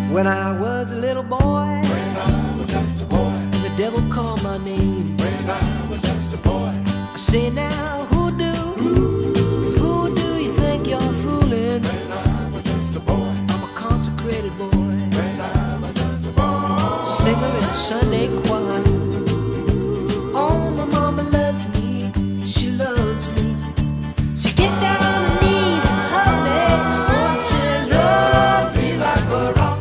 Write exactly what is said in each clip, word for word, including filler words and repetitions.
When I was a little boy, when I was just a boy, the devil called my name. when I was just a boy, I say now, who do, who do you think you're fooling? when I was just a boy, I'm a consecrated boy, when I was just a boy, singer in the Sunday choir. Oh, my mama loves me, she loves me. She get down on her knees and hug me. Oh, she loves me like a rock.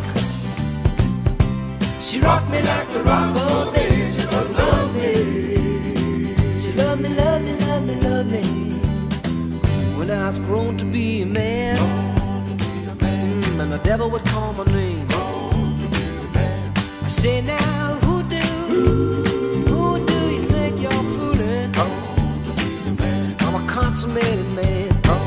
She rocked me like a rock, oh baby, just love me. She loved me, loved me, loved me, loved me. When I was grown to be a man, mm, and the devil would call my name. I say now, who do, who do you think you're fooling? I'm a consummated man.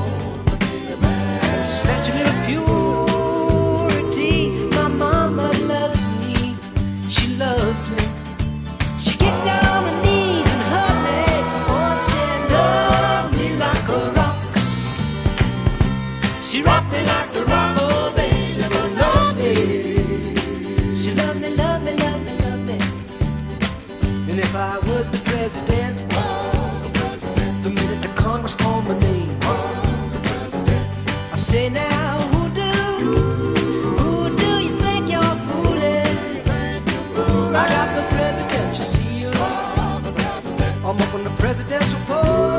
Snatching little purity. My mama loves me, she loves me. She get down on her knees and hug me. Oh, she loved me like a rock. She rocked me like a rock, oh baby, just love me. She loved me, loved me, loved me, loved me. And if I was the president, the minute the Congress called my name, I say now, who do, who do you think you're fooling? I got the president, you see, I'm up on the presidential pole.